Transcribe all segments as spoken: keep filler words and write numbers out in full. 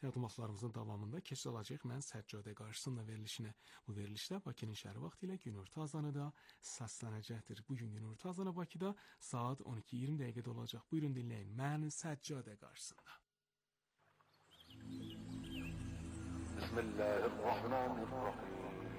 Təqdimatlarımızın davamında keçid alacaq mən Səccadə qarşısında verilişinə. Bu verilişdə Bakının şəhəri vaxtı ilə günorta azanı da səslənəcəkdir. Bugün günorta azanı Bakıda saat on iki iyirmi dəqiqədə olacaq. Buyurun dinləyin. Mən Səccadə qarşısında. Bismillahirrahmanirrahim.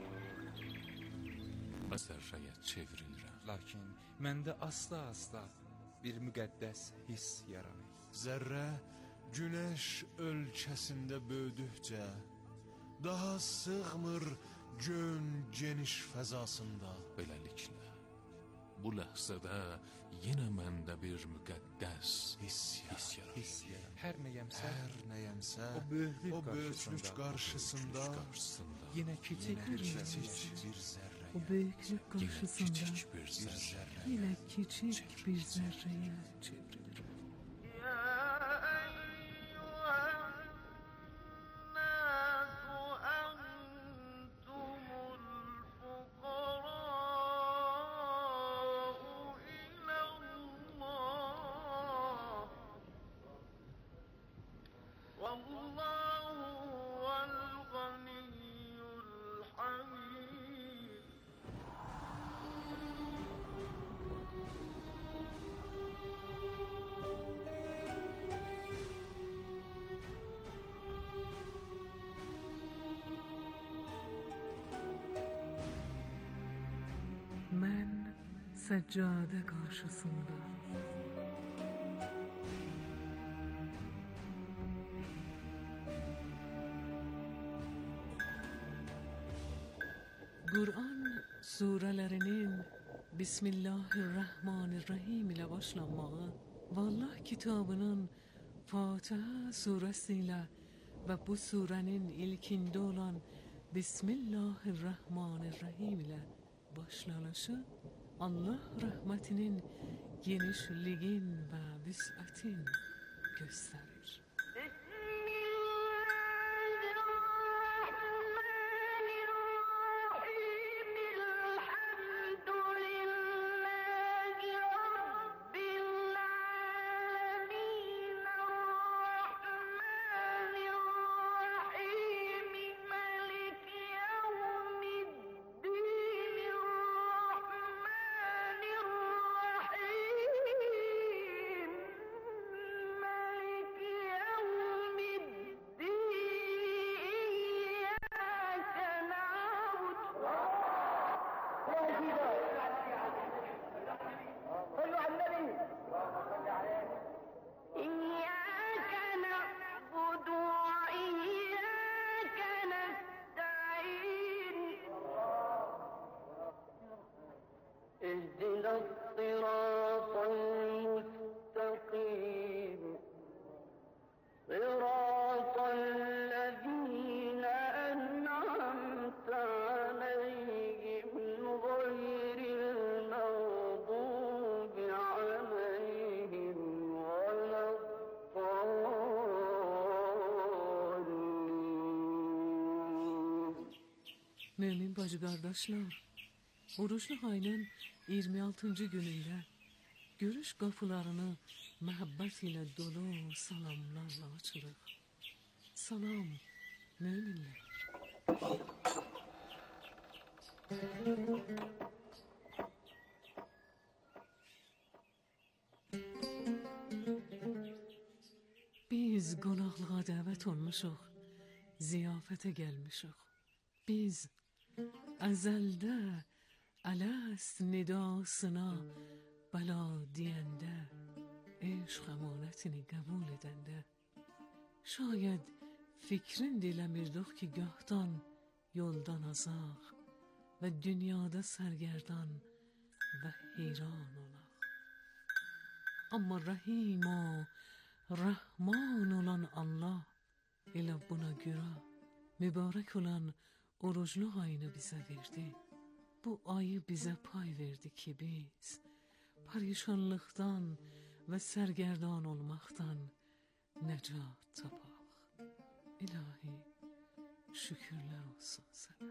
Zərrəyə çevrilirəm. Lakin məndə asla-asla bir müqəddəs hiss yaranır. Zərrə günəş ölkəsində böyüdükcə daha sığmır gön geniş fəzasında. Beləliklə, bu ləhzədə yenə məndə bir müqəddəs Hiss hiss yaranır. Hiss yaranır. Hər nəyəmsə, Hər nəyəmsə o böyüklük o böyüklük qarşısında, qarşısında Qarşısında yenə kiçik bir kiçik zərrə. bir zərrəyə, O büyüklük yenə karşısında kiçik bir bir zərrə. zərrəyə yine küçük bir zerreye çevrilir. Ben seccade karşısında Kur'an surelerinin Bismillahirrahmanirrahim ile başlanmağı ve Allah kitabının Fatiha suresiyle ve bu surenin ilkinde olan Bismillahirrahmanirrahim ile başlanışı Allah rahmetinin genişliğin ve vüs'atin gösterir. اهدنا الصراط المستقيم صراط الذين أنعمت عليهم غير المغضوب عليهم ولا الضالين. Mümin bacı kardeşler, oruçlu ayının iyirmi altıncı gününde görüş kapılarını muhabbet ile dolu salamlarla açırıq. Salam müminler. Biz qonaqlığa dəvət olmuşuq, ziyafətə gəlmişuq. Biz əzəldə Ələst nidasına bəla deyəndə, eşq əmanətini qəbul edəndə, şayad fikrin diləmirdik ki, gahdan yoldan azaq və dünyada sərgərdan və heyran olaq. Amma Rahim o, Rahman olan Allah elə buna görə mübarək olan oruclu ayını bizə verdi. Bu ayı bizə pay verdi ki, biz parişanlıqdan və sərgərdan olmaqdan nəcat tapaq. İlahi, şükürlər olsun sənə.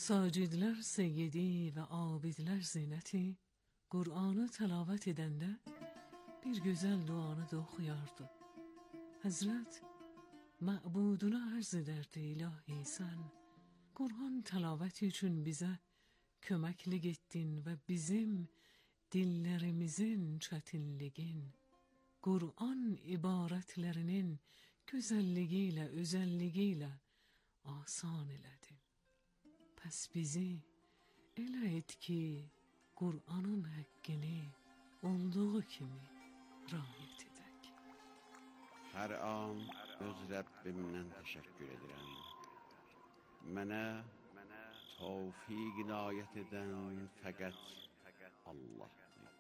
Sacidlər seyyidi və abidlər zinəti Qur'anı təlavət edəndə bir gözəl duanı da oxuyardı. Həzrət məbuduna ərz edərdi: İlahi, sən Qur'an təlaməti üçün bizə köməklik etdin və bizim dillərimizin çətinligin Qur'an ibarətlərinin gözəlliyi ilə, özəlliyi ilə asan elədin. Pəs bizi elə et ki, Qur'anın həqqini olduğu kimi rayət edək. Hər an öz Rəbbimdən təşəkkür edirəm. Mənə tövfiq inayət edən fəqət Allahdır.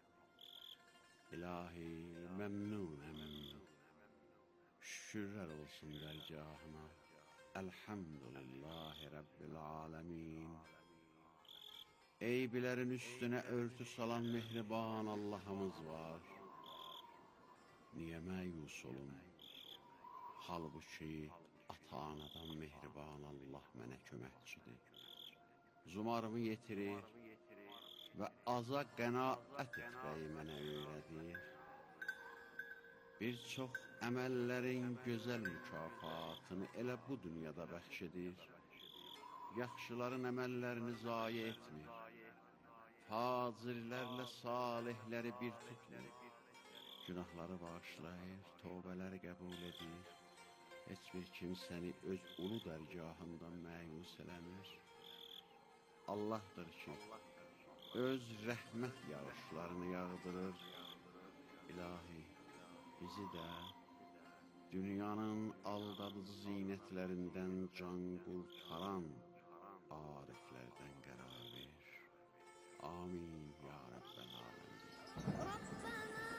İlahi, məmnunəm. Şükürlər olsun dərgahına. Elhamdülillahi Rabbil aləmin. Eybilərin üstünə örtü salan mehriban Allahımız var. Niyə məyus olum? Halbuki ata-anadan mehriban Allah mənə köməkçidir. Zumarımı yetirir və aza qənaət etməyi mənə öyrədir. Bir çox əməllərin gözəl mükafatını elə bu dünyada bəxş edir. Yaxşıların əməllərini zayi etmir. Fazillərlə salihləri bir tutmur. Günahları bağışlayır, tövbələri qəbul edir. Heç bir kimsəni öz ulu dərgahından məyus eləmir. Allahdır ki, öz rəhmət yağışlarını yağdırır. İlahi, bizi də dünyanın aldadıcı zinətlərindən can qurtaran ariflərdən qərar ver. Amin ya Rabbel alemin.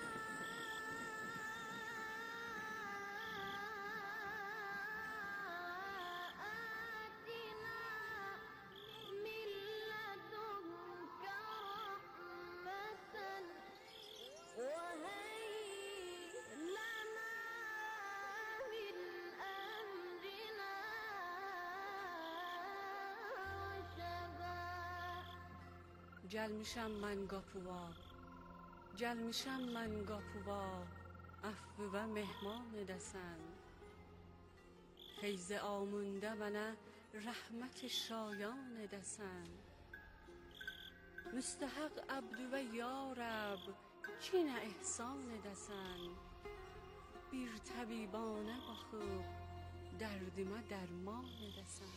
Gəlmişəm mən qapıva, gəlmişəm mən qapıva, əfv və mehman edəsən. Feyz-i amündə mənə rəhmət şayan edəsən. Müstəhəq əbdü və ya Rəb, kinə ehsan edəsən. Bir təbibanə baxıb, dərdimə dərman edəsən.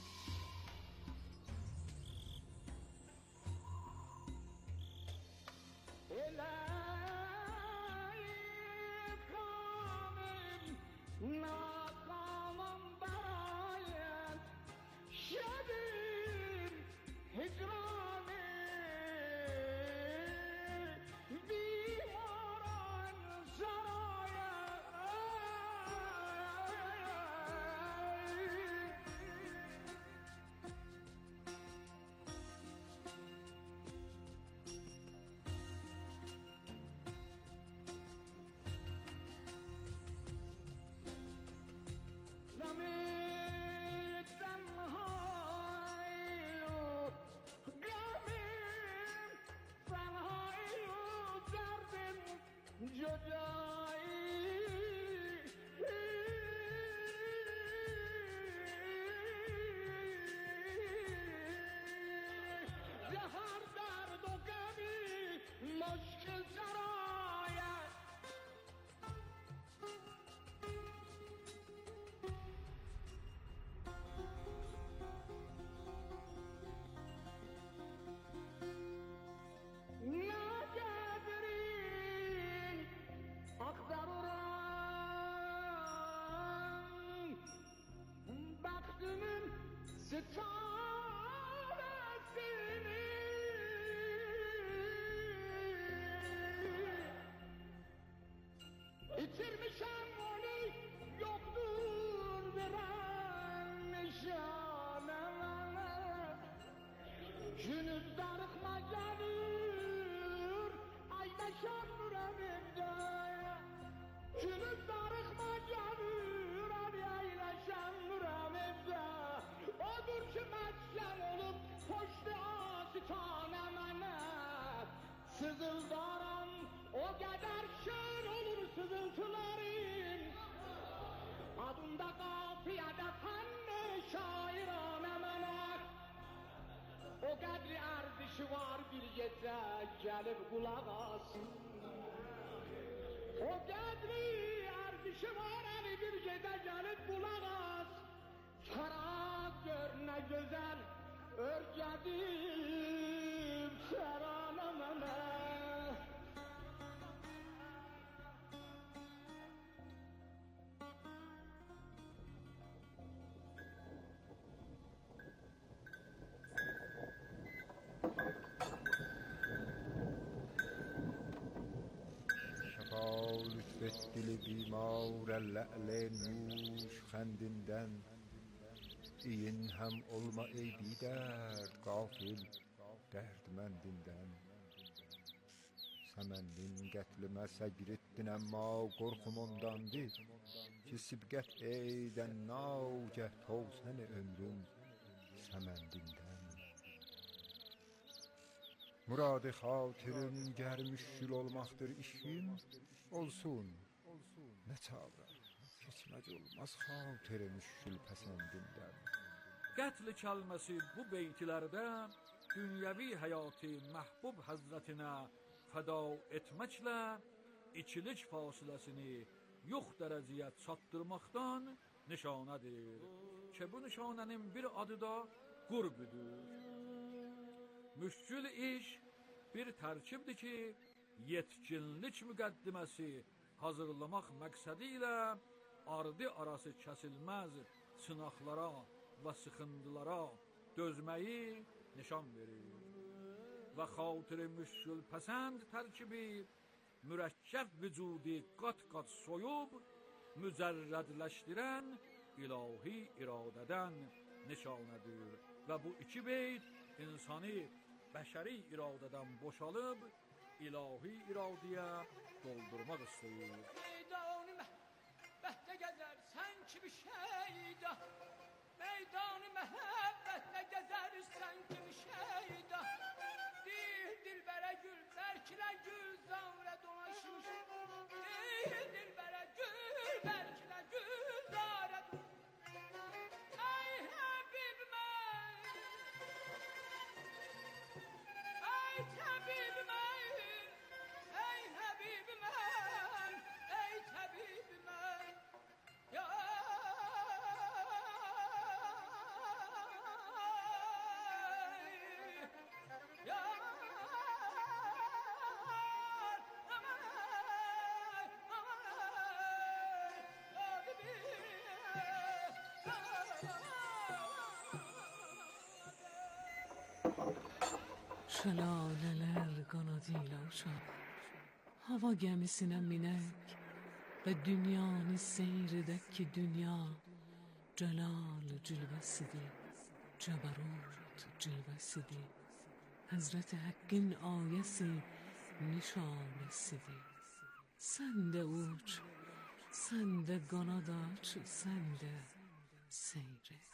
İtirmişəm onu, yoktur veren nişanına. Günüz darıkma gelir, aydaşan nuramimde. Günüz darıkma gelir, aydaşan nuramimde. Odur ki məçlər olub sızıldaram, o kadar şön olur sızıltıların. Adında kafiyede tanne şairane melek. O kadri erdişi var bir gece gelip kulak alsın. O kadri erdişi var hani bir gece gelip kulak alsın. Şarap gör ne güzel örgedim seraneme. شفا لطفت دل بیمار لعل نوش خندیدن این هم olma ey bir dert gafil derdmendinden Səməndin qətlimə səgir etdin əmma qorxum ondandır ki sibqət eydən navgəh tovsəni ömrüm Səməndindən Muradı xatirın gər müşkül olmaqdır işim olsun nə çağırar keçməc olmaz xatirə müşkül pəsəndindən Qətl kəlməsi bu beytlərdə dünyəvi həyatı məhbub həzrətinə fəda etməklə ikilik fasiləsini yox dərəcəyə çatdırmaqdan nişanədir ki bu nişanənin bir adı da qurbüdür. Müşkül iş bir tərkibdir ki yetkinlik müqəddiməsi hazırlamaq məqsədi ilə ardı arası kəsilməz sınaqlara və sıxıntılara dözməyi nişan verir. Və xatir-i müşkül pəsənd tərkibi mürəkkəb vücudi qat-qat soyub mücərrədləşdirən ilahi iradədən nişanədir. Və bu iki beyt insani bəşəri iradədən boşalıb ilahi iradəyə doldurmaq istəyir. Meydanı məhbəttə gəzərsən ki bir şeydə Meydanı məhəbbətlə gəzərsən ki bir şeydə Dil dilbərə gül, bərkilə gül, zamrə dolaşmış Dil dilbərə gül, bərkilə gül, zarə dolaşmış Ey Həbib mən Ey təbib mən Ey Həbib mən Ey təbib mən Ya Şelaleler kanadıyla uçar Hava gemisine minek Ve dünyanı seyredek ki dünya Celal cilvesidir Ceberut cilvesidir Hazreti Hakk'ın ayesi nişanesidir Sen de uç Sen de kanat aç Sen de seyret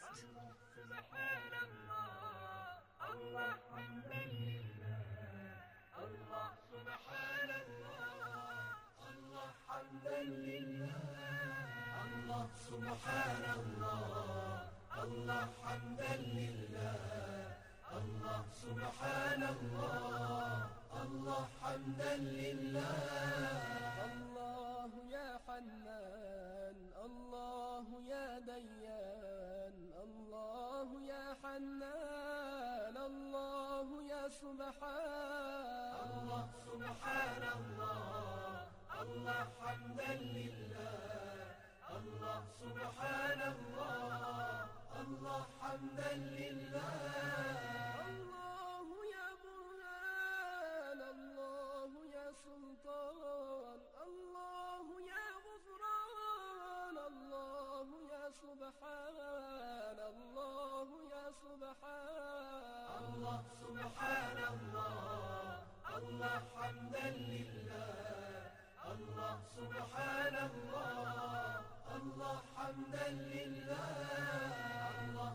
Allah hamden lillah Allah subhanallah Allah hamden lillah Allah subhanallah Allah hamden lillah Allah subhanallah Allah hamden lillah Allah ya Hannan Allah ya Dayyan Allah ya Hannan Allah ya Subhan Allah subhanallah Allah hamden lillah Allah subhanallah Allah hamden lillah Allah ya Burhan Allah ya Sultan Allah ya Gufran Allah ya Subhan Allah ya Subhan Allah subhanallah Allah hamden lillah Allah subhanallah Allah hamden lillah Allah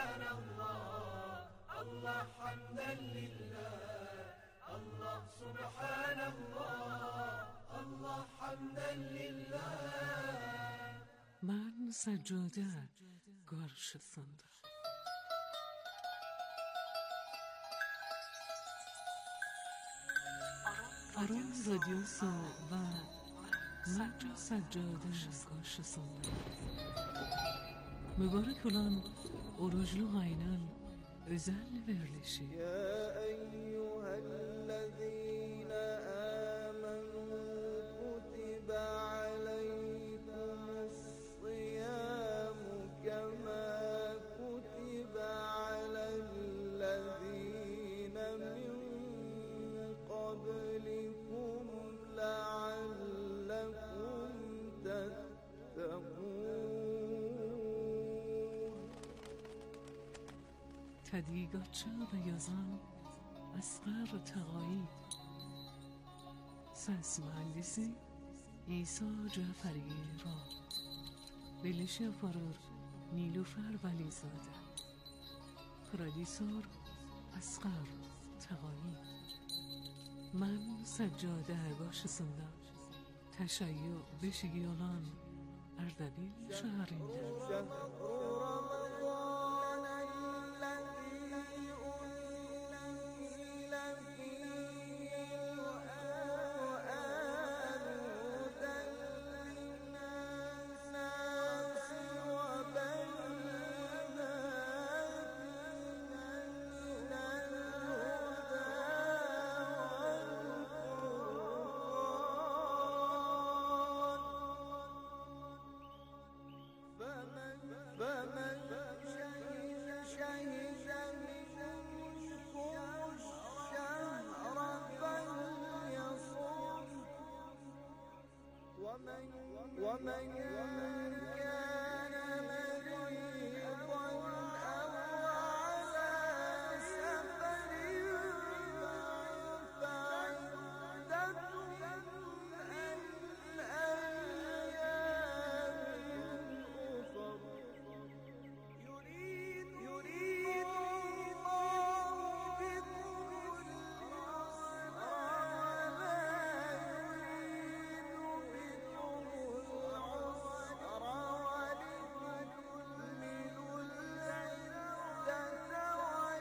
subhanallah Allah hamden lillah Allah subhanallah Səccədə qarşısında. Aram radyosu və Məcra Səccədə qarşısında. Mübarək olan oruclu ayının özel verilişi. تدقیقاتچı ve yazan Asghar Taqai, ses mühendisi İsa Caferi Ra, verilişi yaparır Nilufer Valizade, prodüsör Asghar Taqai. Ben Səccədə qarşısında təşəyyü beşiği olan Erdebil şəhərində. ومن كان مريضا أو على سفر فعدة من أيام أخر يريد يريد الله بكم اليسر ولا يريد بكم العسر ولتكملوا العدة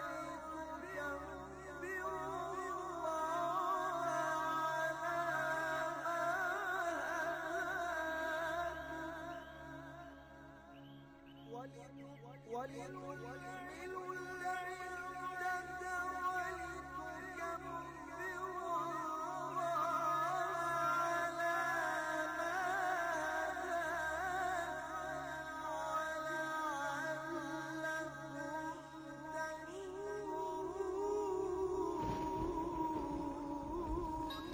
ولتكبروا الله على ما هداكم ولتكملوا العدة ولتكبروا الله على ما هداكم ولعلكم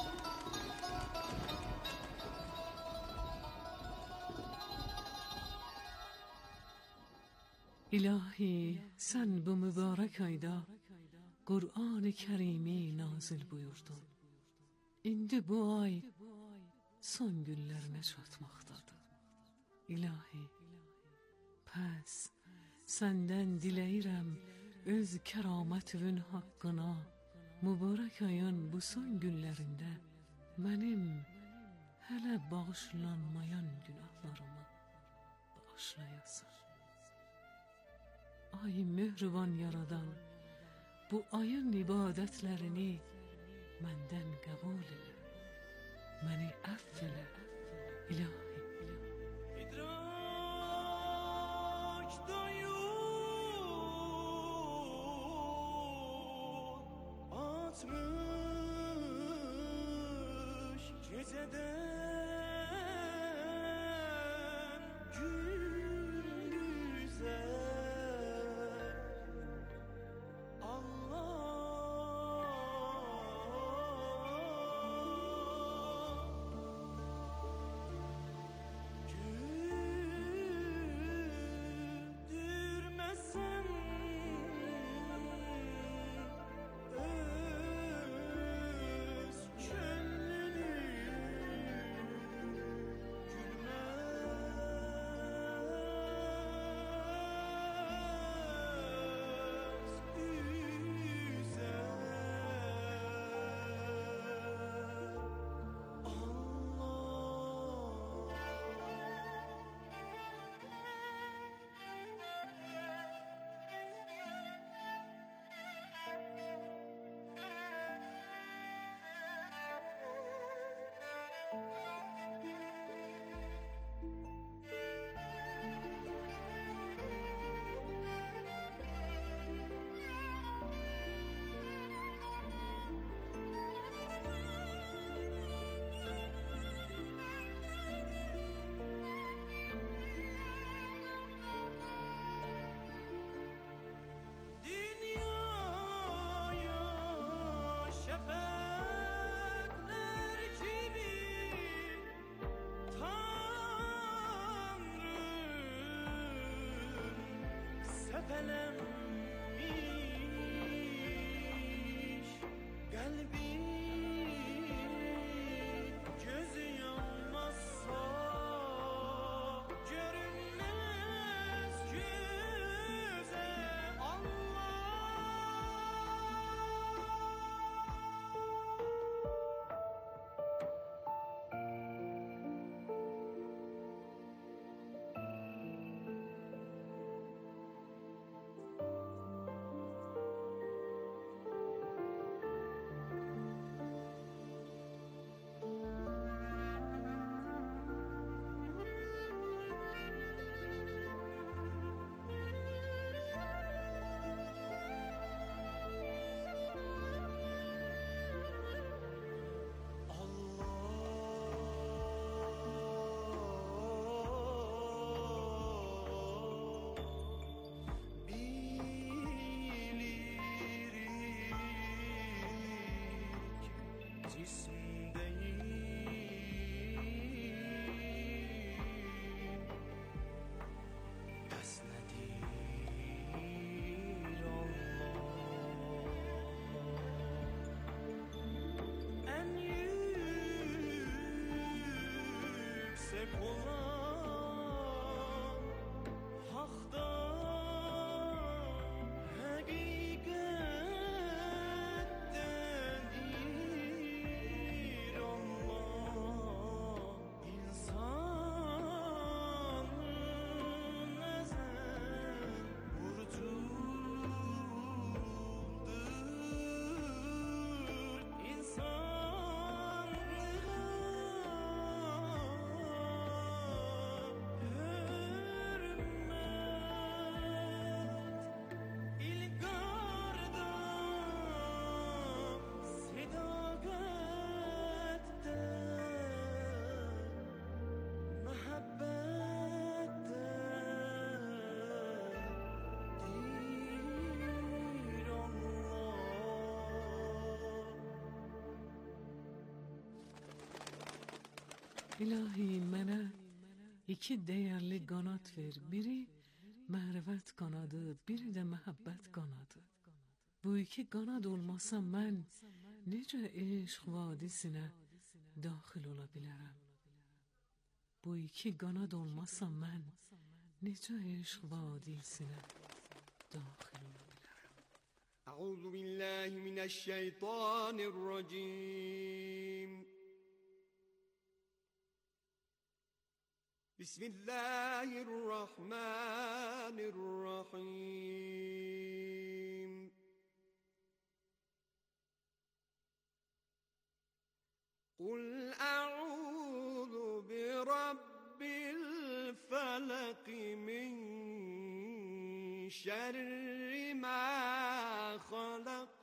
İlahi, sen bu mübarek ayda Kur'an-ı Kerim'i nazil buyurdun. İndi bu ay son günlerine çatmaktadır. İlahi, pəs senden diləyirəm öz kəramətinin haqqına mübarek ayın bu son günlerinde benim hələ bağışlanmayan günahlarımı bağışlayasın. Ay mehriban yaradan, bu ayın ibadətlərini məndən qəbul elə, məni əff elə, İlahi. İdrak dayıyor atmış geceden gündüze. Öz efelenmiş kalbim, gözü yanmazsa görünmez göze Allah. İlahi, mənə iki dəyərli qanat ver. Biri mərvət qanadı, biri də məhəbbət qanadı. Bu iki qanad olmasa mən necə eşq vadisinə daxil ola bilərəm? Bu iki qanad olmasa mən necə eşq vadisinə daxil ola bilərəm? Əuzu billahi mineşşeytanirracim. Bismillahirrahmanirrahim. Kul a'udhu bi rabbil felak min şerri ma halak.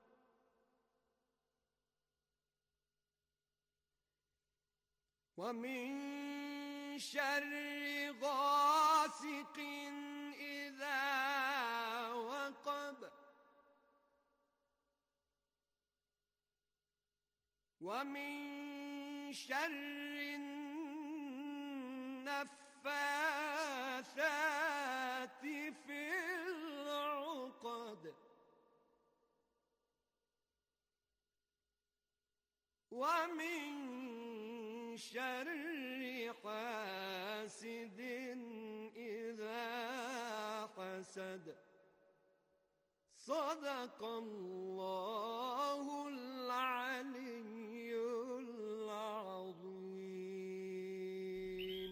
Ve min شر غاسق إذا وقب ومن شر النفاثات في العقد ومن شر حاسد إذا حسد. صدق الله العلي العظيم.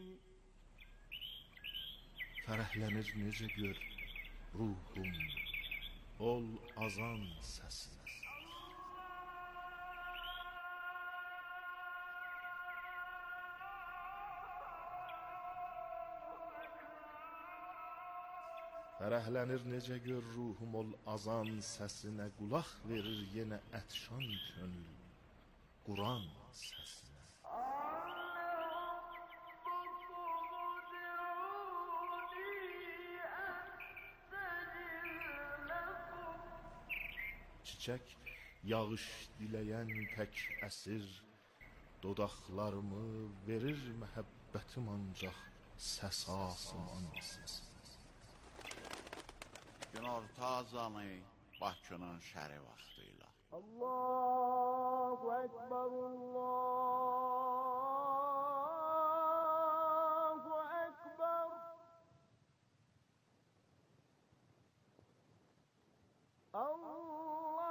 Fərəhlənir necə gör ruhum, ol azan səsi. Fərəhlənir necə gör ruhum, ol azan səsinə. Qulaq verir yenə ətşan könül Quran səsinə. Çiçək yağış diləyən tək əsir, dodaqlarımı verir məhəbbətim ancaq səs asman səs. günorta azanı Bakının şəri vaxtıyla. Allahu Ekber, Allahu Ekber. Allahu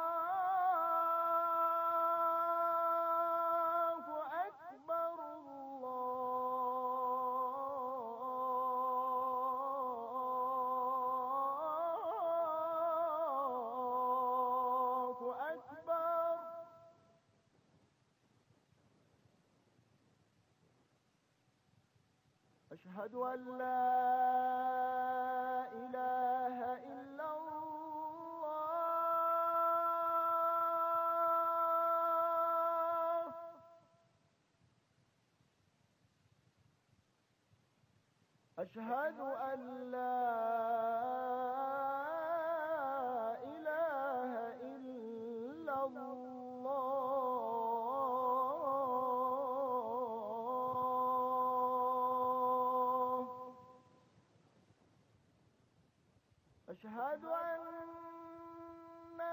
Ekber, Allahu Ekber. Eşhedü en la ilahe illallah. Eşhedü en la ilahe illallah. Eşhedü enne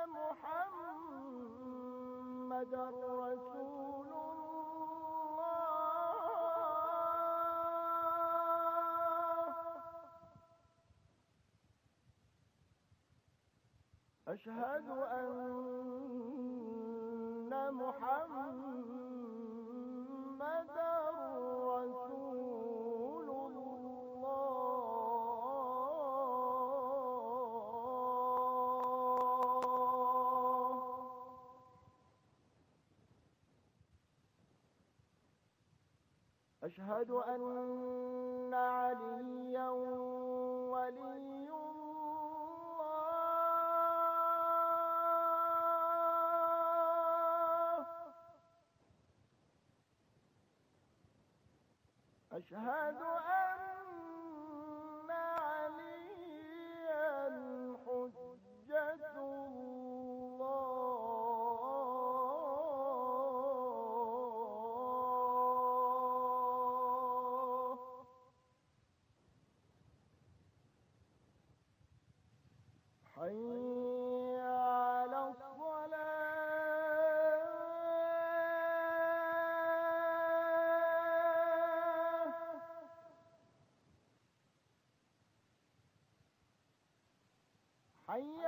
Muhammeden Resulullah. Eşhedü enne Muhammeden Resulullah. Eşhedü enne Aliyen Veliyullah. Eşhedü enne Aliyen Hüccetullah. Hayy alel-salah. Hayy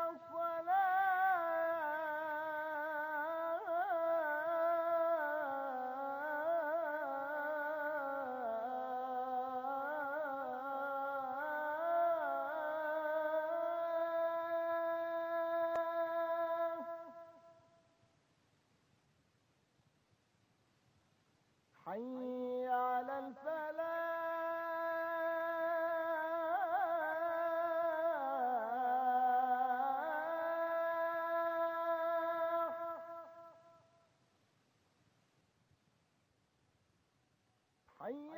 alel-falah. Hayy alel-falah. Hayy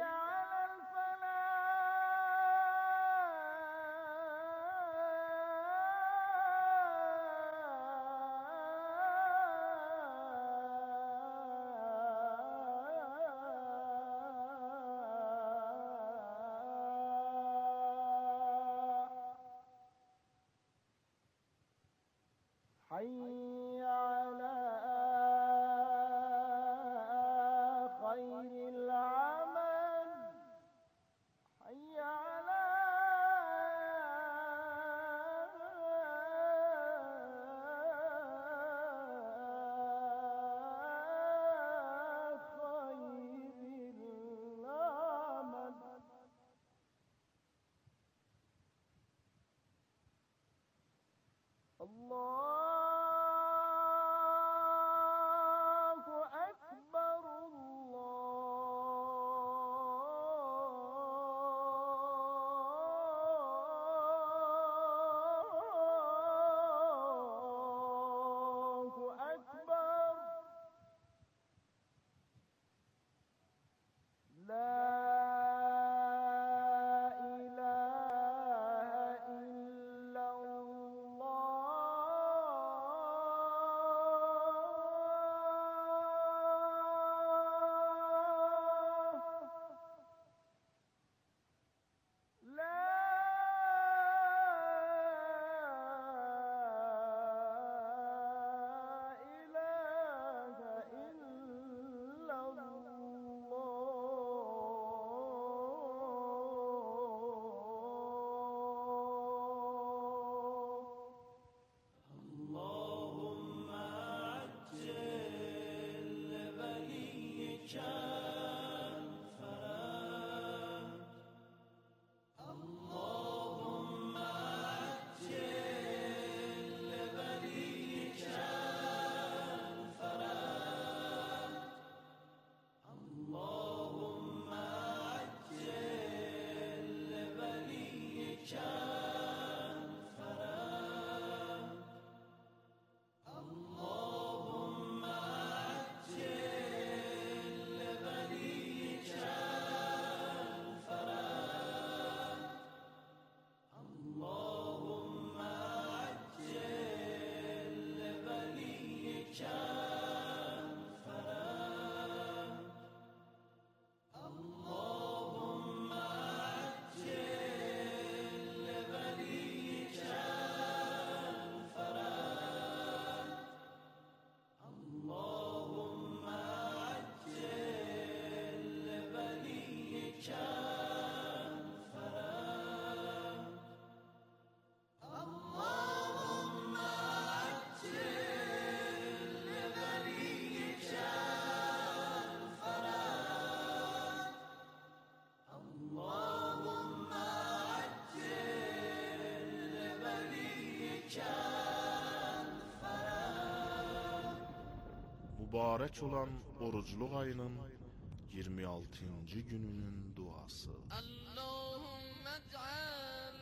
حي على خير العمل حي على خير العمل الله أكبر الله أكبر لا إله إلا الله لا mübarək olan orucluq ayının iyirmi altıncı gününün duası. اللهم اجعل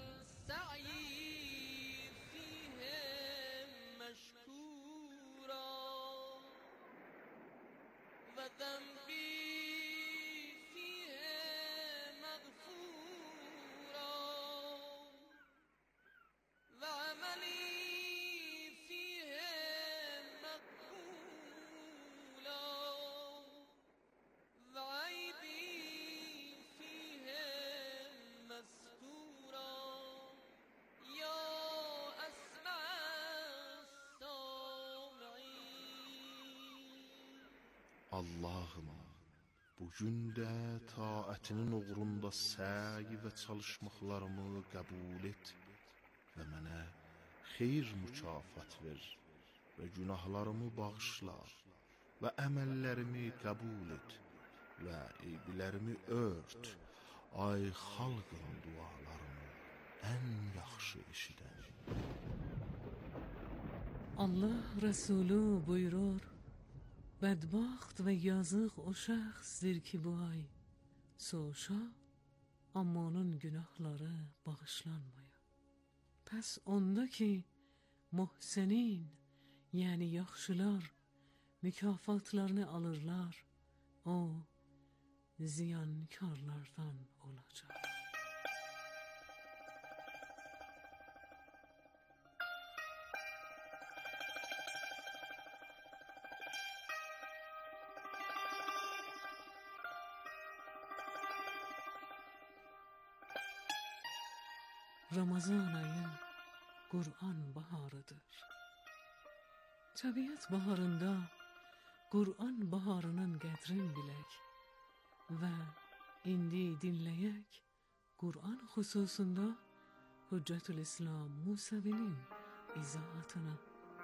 سعي فيهم مشكورا وذنبي فيهم مغفورا وعملي فيهم مقبولا وعيبي فيهم مستورا يا أسمع السامعين. Allah'ım, bugün də taatinin uğrunda səy və çalışmaqlarımı qəbul et və mənə xeyir mükafat ver və günahlarımı bağışla və əməllərimi qəbul et və eybilərimi ört. Ay xalqın dualarını ən yaxşı eşidən. Allah Resulü buyurur, بدبخت و yazık o şəxsdir ki bu ay soğuşa, amma onun günahları bağışlanmaya. Pəs onda ki muhsinin, yəni yaxşılar mükafatlarını alırlar, o ziyankarlardan olacaq. Ramazan ayı Kur'an baharıdır. Təbiət baharında Kur'an baharının qədrin bilək və indi dinləyək Kur'an xüsusunda Hüccətül İslam Musavinin izahatını.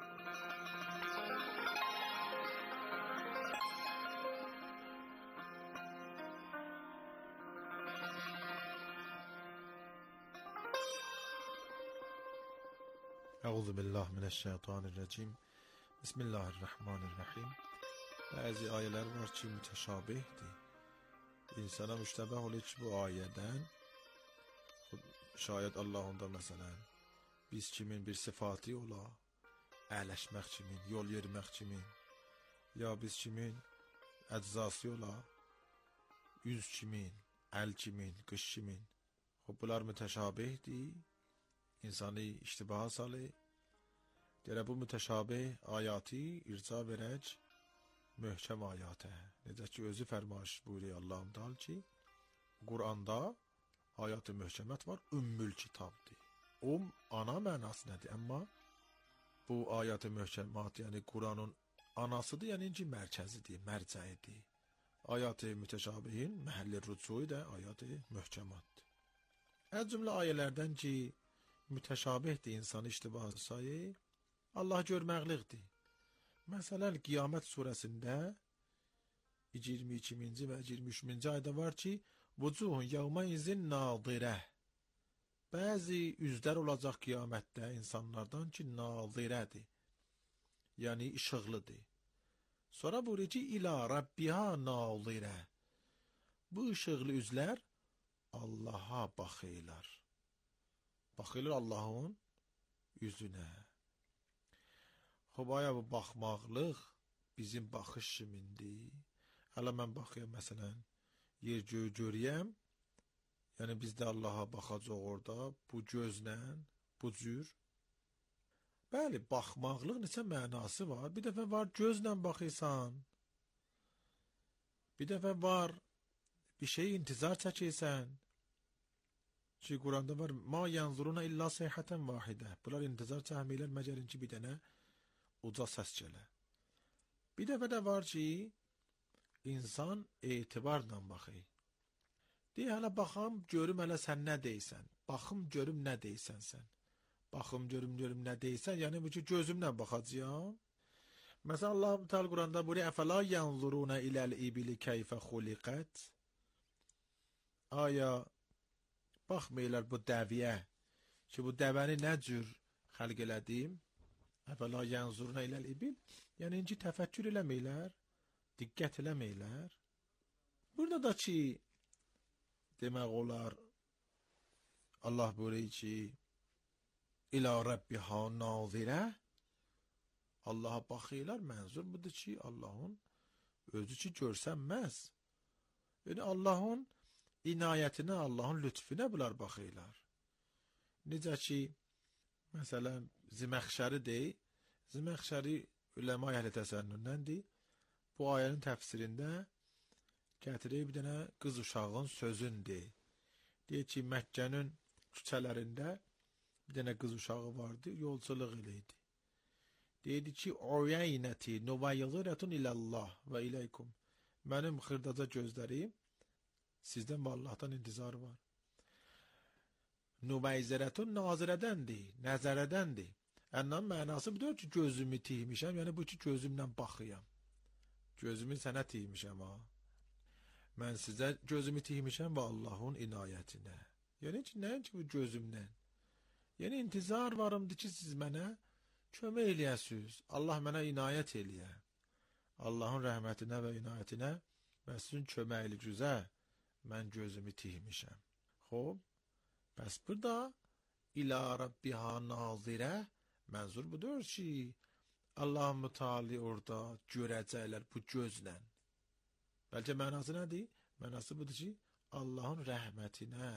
Euzu billahi mineşşeytanirracim. Bismillahirrahmanirrahim. Bəzi ayələr var ki, mütəşabihdir. İnsana müştəbəh olur ki, bu ayədən şayət Allah onda məsələn biz kimin bir sıfatı ola, əyləşmək kimin, yol yerimək kimin, ya biz kimin əczası ola, üz kimin, əl kimin, qış kimin. Bunlar mütəşabihdir. İnsanı iştibaha salır. Deyirə bu mütəşabih ayatı irca verək möhkəm ayətə. Necə ki özü fərmaş buyuruyor Allahım Teala ki Quranda ayat-ı möhkəmət var, ümmül kitabdır. Um ana mənası nədir? Amma bu ayat-ı möhkəmat yəni Quranın anasıdır, yəni ki mərkəzidir, mərcəidir. Ayat-ı mütəşabihin məhəlli rücuyu da ayat-ı möhkəmatdır. Əz cümlə ayələrdən ki mütəşabihdir, insanı iştibah sayı, Allah görməkliqdir. Məsələn, Qiyamət surəsində iyirmi ikinci və iyirmi üçüncü ayda var ki, vucuhun yevmə izin nadirə. Bəzi üzlər olacaq qiyamətdə insanlardan ki, nadirədir. Yəni, işıqlıdır. Sonra buyuruyor ki, ilə Rabbiha nadirə. Bu işıqlı üzlər Allaha baxırlar. Baxırlar Allahın yüzünə. Xob, aya bu baxmaqlıq bizim baxış kimindir? Hələ mən baxıyam, məsələn, yer göy görəyəm, yəni biz də Allaha baxacaq orada, bu gözlə, bu cür. Bəli, baxmaqlıq neçə mənası var. Bir dəfə var gözlə baxırsan, bir dəfə var bir şey intizar çəkirsən. Ki Quranda var, ma yanzuruna illa seyhətən vahidə. Bunlar intizar çəkmirlər məgərin ki bir dənə uca səs gələ. Bir dəfə də var ki, insan etibarla baxır. Deyə hələ baxam, görüm hələ sən nə deysən. Baxım, görüm nə deysən sən. Baxım, görüm, görüm nə deysən. Yəni bu ki, gözümlə baxacağım. Məsələn, Allah-u Teala Quranda buyuruyor, əfəla yanzuruna iləl ibili keyfə xuliqət. Aya baxmayırlar bu dəviyə ki, bu dəvəni nə cür xəlq elədim? Əvvəla yanzuruna iləl ibil. Yəni, inci təfəkkür eləməyirlər. diqqət eləməylər. Burada da ki, demək olar, Allah buyuruyor ki, İlâ Rabbiha nazirə, Allah'a baxırlar, mənzur budur ki, Allah'ın özü ki görsənməz. Yəni Allah'ın inayətinə, Allah'ın lütfüne bunlar baxırlar. Necə ki, məsələn, Ziməxşəri deyil, Ziməxşəri Üləma Əhli Təsənnündəndir. Bu ayənin təfsirində gətirib bir dənə qız uşağın sözündür. Deyir ki, Məkkənin küçələrində bir dənə qız uşağı vardı, yolçuluq eləydi. Deyirdi ki, "Uyaynəti nubayyiratun ilallah və ileykum." Mənim xırdaca gözlərim sizdən və Allahdan intizar var. Nubayyiratun nazirədəndir, nəzərədəndir. Ənnan mənası budur ki, gözümü tiymişəm, yəni bu ki, gözümlə baxıyam. Gözümü sənə tiymişəm ha. Mən sizə gözümü tiymişəm və Allahın inayətinə. Yəni ki, nəyin ki bu gözümlə? Yəni intizar varımdır ki, siz mənə kömək eləyəsiniz. Allah mənə inayət eləyə. Allahın rəhmətinə və inayətinə və sizin köməklicüzə mən gözümü tiymişəm. Xob, bəs burada İlâ Rabbiha nazirə mənzur budur ki, Allah mütali orada görəcəklər bu gözlə. Bəlkə mənası nədir? Mənası budur ki, Allahın rəhmətinə,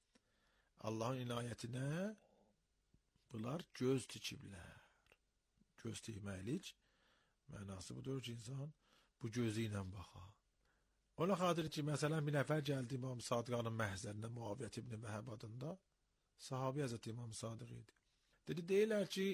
Allahın inayətinə bunlar göz tikiblər. Göz tikməklik mənası budur ki, insan bu gözü ilə baxar. Ona xatir ki, məsələn, bir nəfər gəldi İmam Sadiqanın məhzərində, Muaviyyət ibn Vəhəb adında, sahabi Həzrəti İmam Sadiq idi. Dedi, deyirlər ki,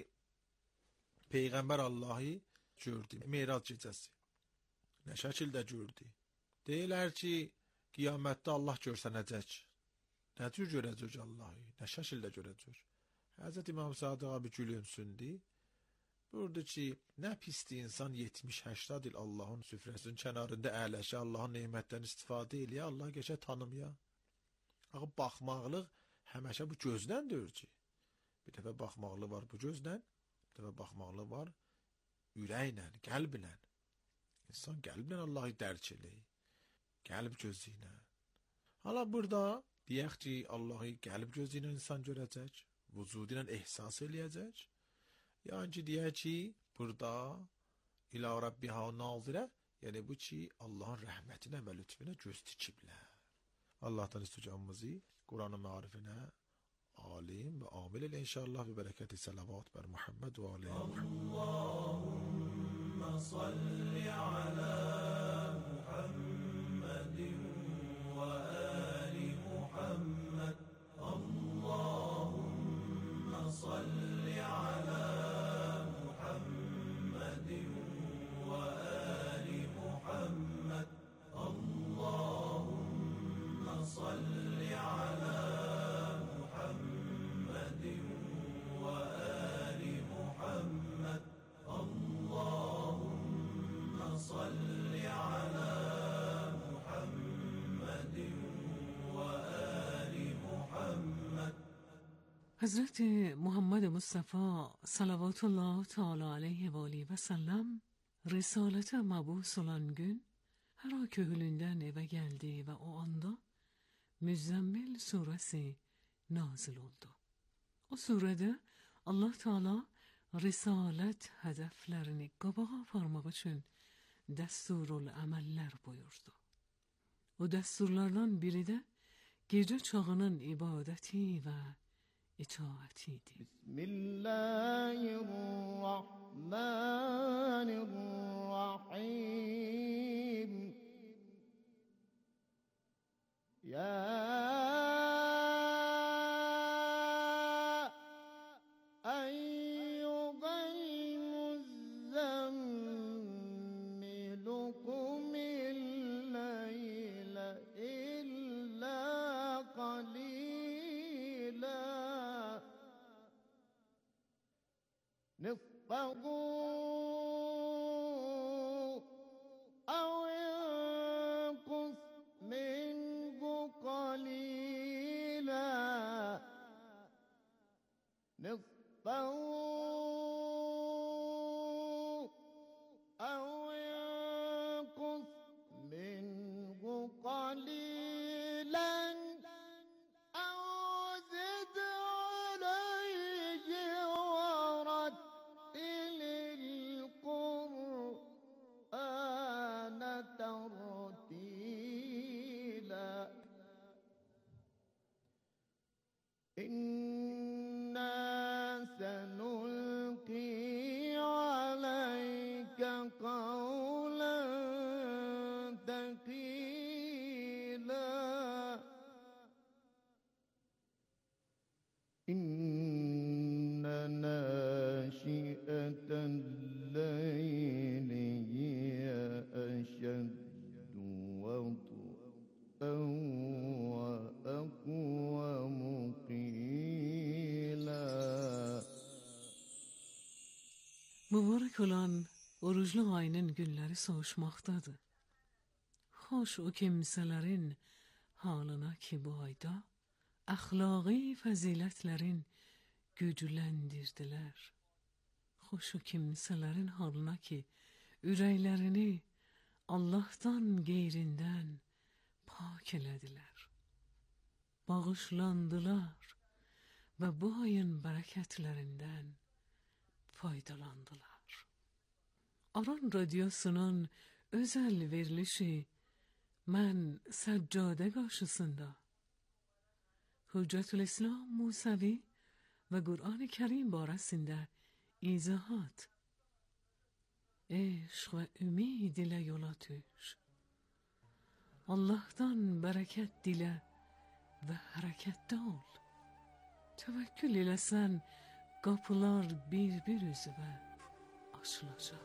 Peyğəmbər Allah'ı gördü, Meyrac gecəsi. Nə şəkildə gördü? Deyirlər ki, qiyamətdə Allah görsənəcək. Nə cür görəcək Allah'ı? Nə şəkildə görəcək? Həzrət İmam Sadiq abi gülümsündü. Burada ki, nə pisdir insan yetmiş səksən il Allah'ın süfrəsinin kənarında əyləşə, Allah'ın neymətdən istifadə eləyə, Allah geçə tanımaya. Axı, baxmaqlıq həməşə bu gözdən deyir ki. Bir dəfə baxmaqlı var bu gözdən, bir dəfə baxmaqlı var ürəklə, qəlblə. İnsan qəlblə Allah'ı dərk eləyir. Qəlb gözü ilə. Hala burada deyək ki, Allah'ı qəlb gözü ilə insan görəcək, vücudu ilə ehsas eləyəcək. Yəni ki, deyək ki, burada İlâ Rabbiha nazirə, yəni bu ki, Allah'ın rəhmətinə və lütfüne göz tikiblər. Allah'tan isticamımızı Kur'an-ı marifinə alim və amil ilə inşallah və bərəkəti salavat bər Muhammed və aleyhi Allahümme salli ala Muhammedin və ali Muhammed. Allahümme salli ala Muhammedin və ali Muhammed. Allahümme salli ala حضرت محمد مصطفی صلوات الله تعالی aleyhi ve aleyhi ve sellem Risalete mabus olan gün Hira köhülünden eve geldi ve o anda Müzzemmil suresi nazil oldu. O surede Allah Teala risalet hedeflerini qabağa aparmaq üçün dəsturul əməllər buyurdu. O dəsturlardan biri də gecə çağının ibadəti və itaati idi. Bismillahirrahmanirrahim. Ya نصفه أو ينقص منه قليلا نصفه أو ينقص Oruclu ayının günləri soğuşmaqdadır. Xoş o kimsələrin halına ki bu ayda əxlaqi fəzilətlərin gücləndirdilər. Xoş o kimsələrin halına ki ürəklərini Allah'tan qeyrindən pak elədilər. Bağışlandılar və bu ayın bərəkətlərindən faydalandılar. Aran Radyosu'nun özel verilişi mən Səccade qarşısında Hüccetülislam Musavi və Qur'an-ı Kerim barəsində izahat, eşq və ümid ilə yola düş. Allah'tan bərəkət dilə və hərəkətdə ol. Təvəkkül eləsən qapılar bir-bir üzvə açılacaq.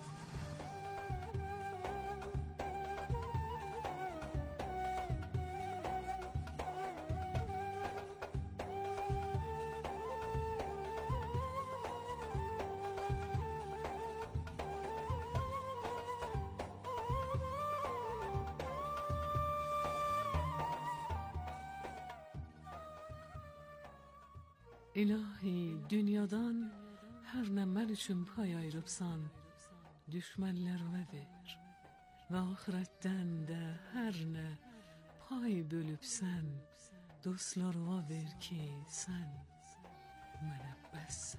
İlahi, dünyadan hər nə mən üçün pay ayırıbsan, düşmənlərimə ver. Və axirətdən də hər nə pay bölübsən, dostlarıma ver ki, sən mənə bəssən.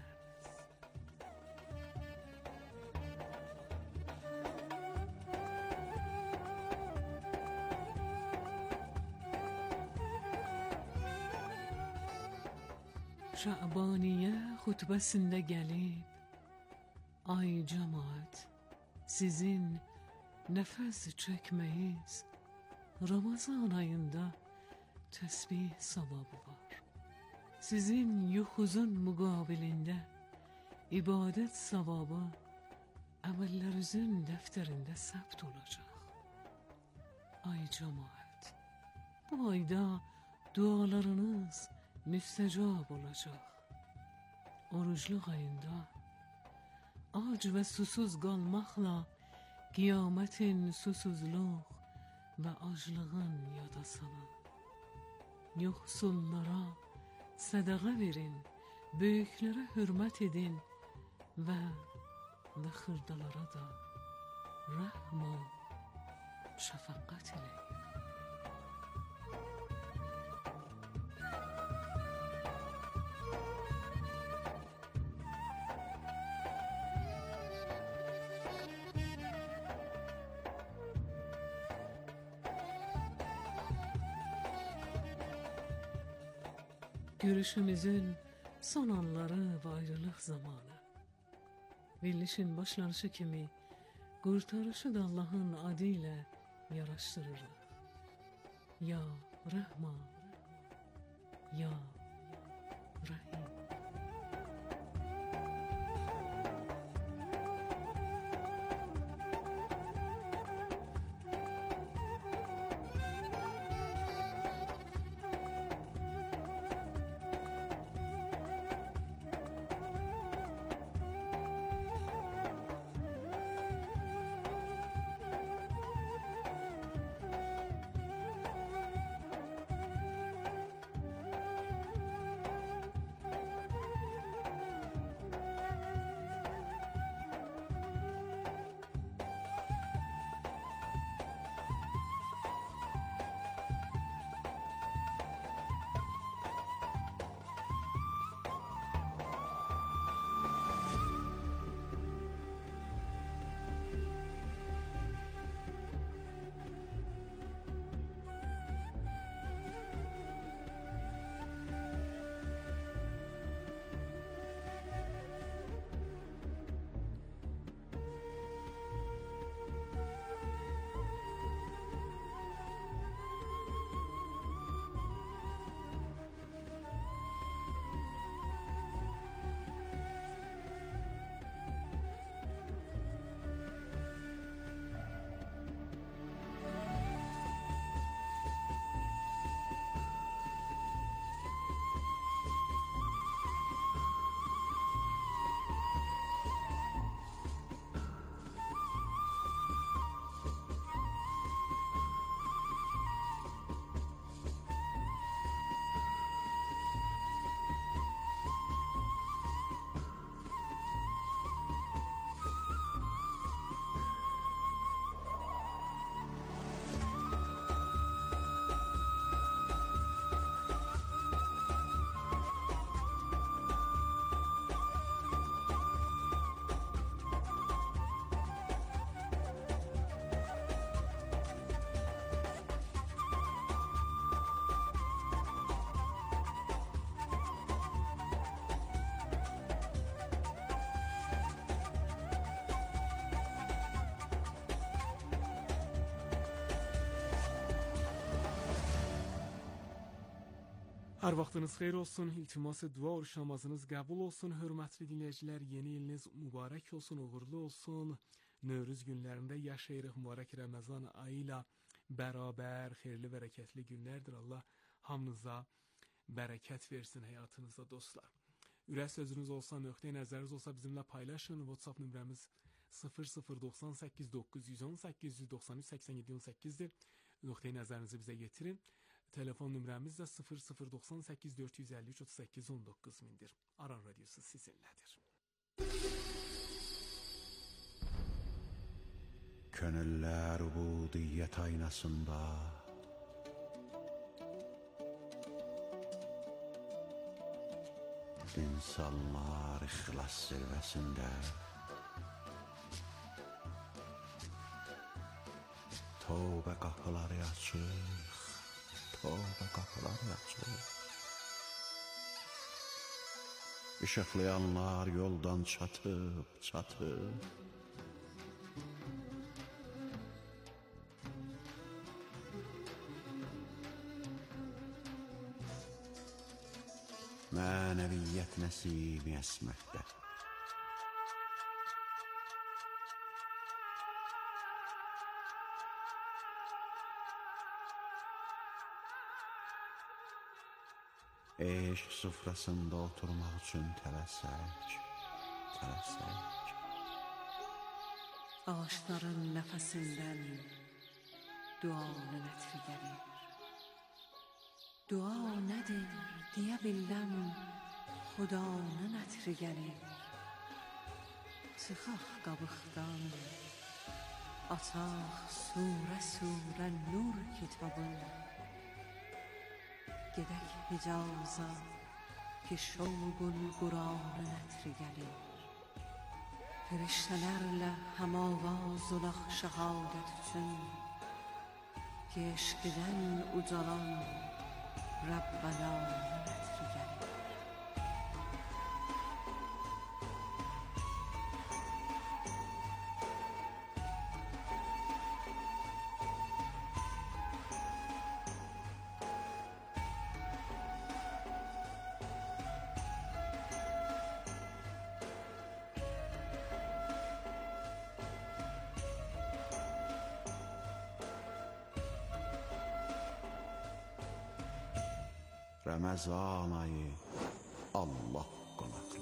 Şəbaniyə xutbəsində gəlib, ay cəmaət, sizin nəfəs çəkməyiz Ramazan ayında təsbih savabı var. Sizin yuxuzun müqabilində ibadət savabı əməllərinizin dəftərində səbt olacaq. Ay cəmaət, bu ayda dualarınız müstəcab olacaq. Orucluq ayında ac və susuz qalmaqla qiyamətin susuzluq və aclığın yada salın. Yoxsullara sədəqə verin, böyüklərə hörmət edin və və xırdalara da rəhm və şəfəqət eləyin. Görüşümüzün son anları və ayrılıq zamanı. Verilişin başlanışı kimi qurtarışı da Allah'ın adı ilə yaraşdırırıq. Ya Rəhman, Ya Rahim. Hər vaxtınız xeyir olsun. İltimas dua oruç namazınız qəbul olsun. Hörmətli dinləyicilər, yeni iliniz mübarək olsun, uğurlu olsun. Növrüz günlərində yaşayırıq. Mübarək Ramazan ayı ilə bərabər xeyirli, bərəkətli günlərdir. Allah hamınıza bərəkət versin həyatınızda dostlar. Ürək sözünüz olsa, nöqtə nəzəriniz olsa bizimlə paylaşın. WhatsApp nömrəmiz sıfır sıfır doxsan səkkiz doqquz yüz on səkkiz yüz doxsan üç səksən yeddi on səkkizdir. Nöqtə nəzərinizi bizə getirin. Telefon nömrəmiz də sıfır sıfır doxsan səkkiz dörd yüz əlli üç otuz səkkiz on doqquz mindir. Aran radiosu sizinlədir. Könüller ubudiyet aynasında İnsanlar ihlas zirvesinde Tövbe kapıları açık, tövbe kapıları açık. Işıklayanlar yoldan çatıp çatıp Mənəviyyət nəsimi əsməkdə Eşq sufrasında oturmaq üçün tələsək, tələsək. Ağaçların nəfəsindən duanın ətri gəlir. Dua nədir deyə biləm, Xudanın ətri gəlir. Çıxaq qabıqdan, açaq surə surə nur kitabı. Gedək Hicaza ki şovqul Quranın ətri gəlir. Firiştələrlə həmavaz olaq şəhadət üçün ki eşqdən ucalan Rabbananın ətri gəlir. Ramazan ayı Allah qonaqlığı.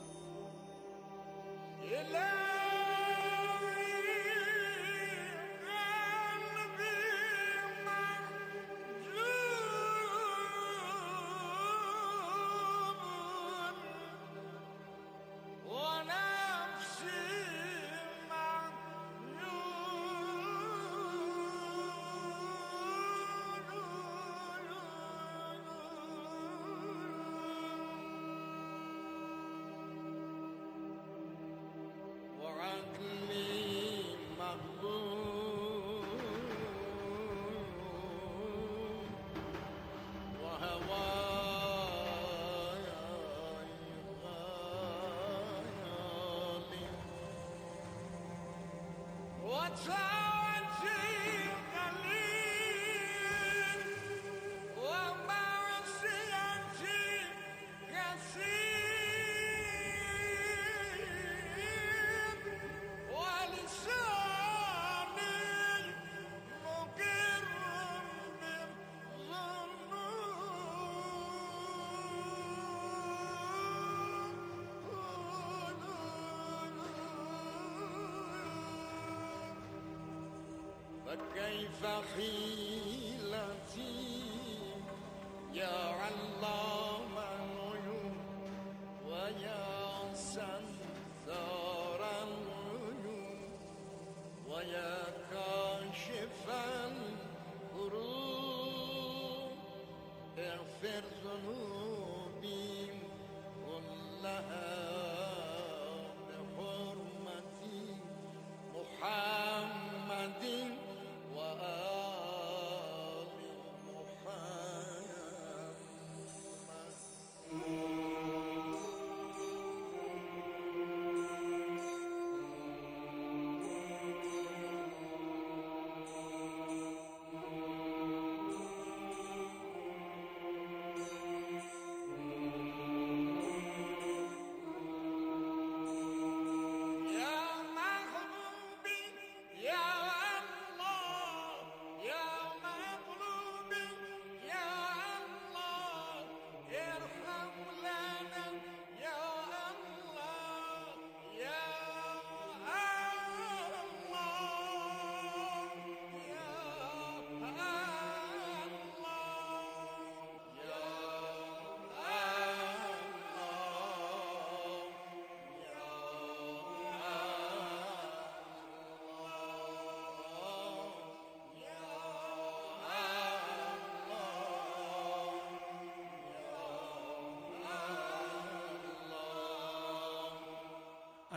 فكيف حيلتي يا علام الغيوب ويا ستار الغيوب ويا كاشف الكروب اغفر ذنوبي كلها بحرمة محمد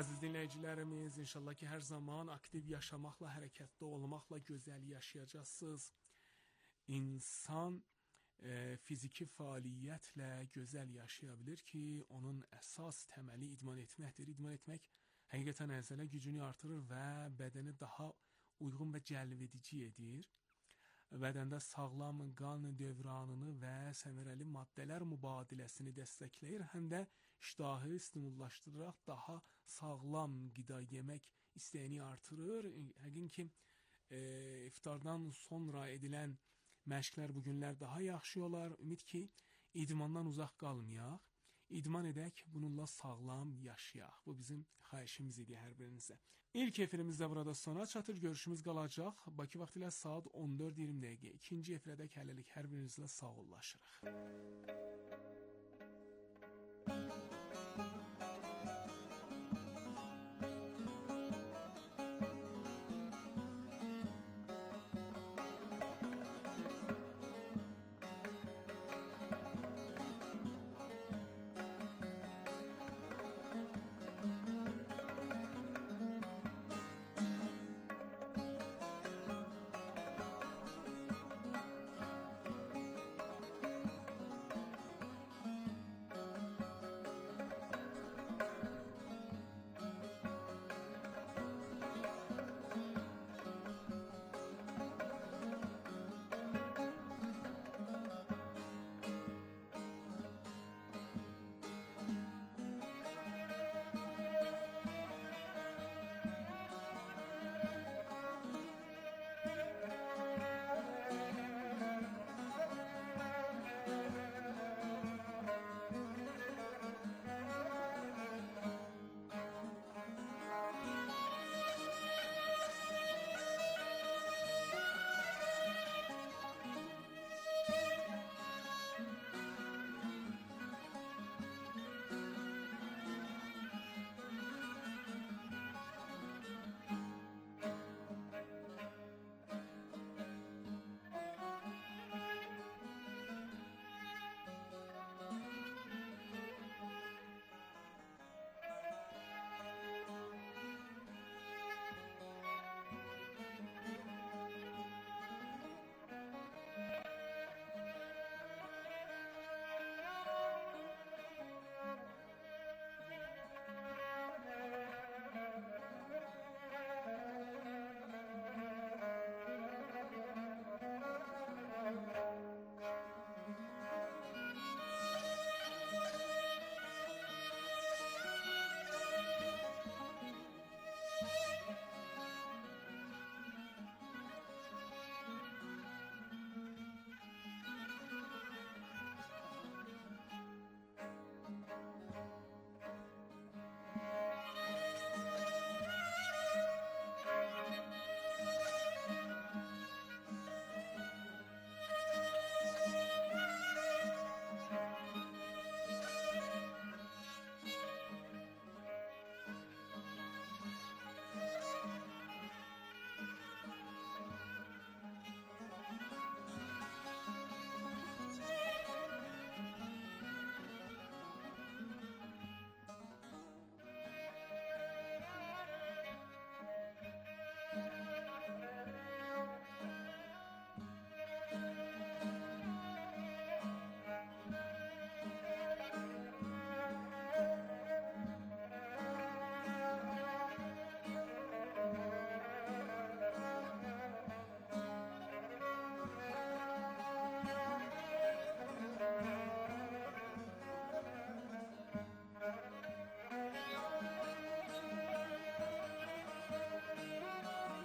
Əziz dinləyicilərimiz, inşallah ki, hər zaman aktiv yaşamaqla, hərəkətdə olmaqla gözəl yaşayacaqsınız. İnsan e, fiziki fəaliyyətlə gözəl yaşaya bilir ki, onun əsas təməli idman etməkdir. İdman etmək həqiqətən əzələ gücünü artırır və bədəni daha uyğun və cəlbedici edir. Bədəndə sağlam qan dövranını və səmərəli maddələr mübadiləsini dəstəkləyir, həm də iştahı stimullaşdıraraq daha sağlam qida yemək istəyini artırır. Həqiqin ki, e, iftardan sonra edilən məşqlər bu günlər daha yaxşı olar. Ümid ki, idmandan uzaq qalmayaq, idman edək, bununla sağlam yaşayaq. Bu bizim xahişimiz idi hər birinizə. İlk efirimizdə burada sona çatır, görüşümüz qalacaq. Bakı vaxtı ilə saat on dörd iyirmi dəqiqə. İkinci efirədək hələlik hər birinizlə sağollaşırıq.